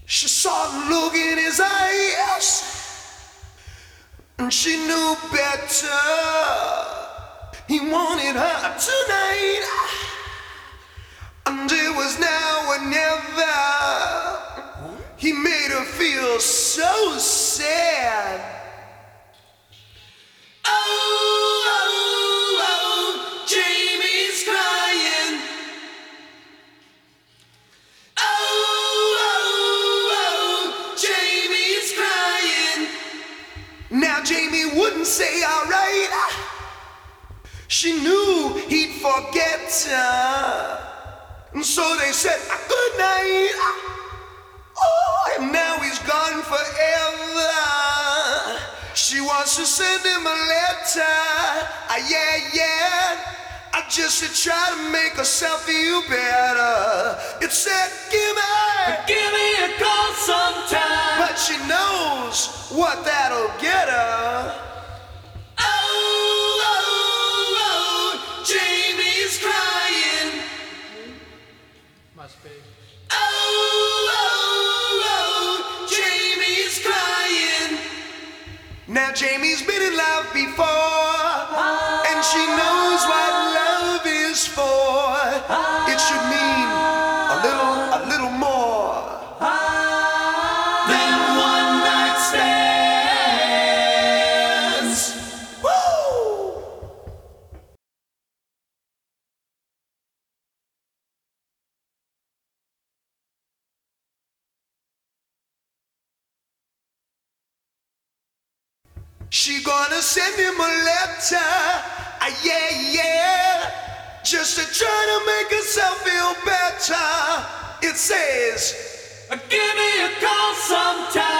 She saw the look in his eyes, and she knew better. He wanted her tonight, and it was now or never. He made her feel so sad. Oh, Jamie's crying. Oh, Jamie's crying. Now Jamie wouldn't say alright. She knew he'd forget her, and so they said good night. Oh, and now he's gone forever. She wants to send him a letter. Yeah. Just to try to make herself feel better. It said, give me a call sometime. But she knows what that'll get her. Oh, Jamie's crying. Must be. Oh, Jamie's crying. Now Jamie's been in love before, and she knows what love is for. It should mean a little more than one night stands. Woo! She gonna send him a letter, yeah, just to try to make herself feel better. It says, Give me a call sometime.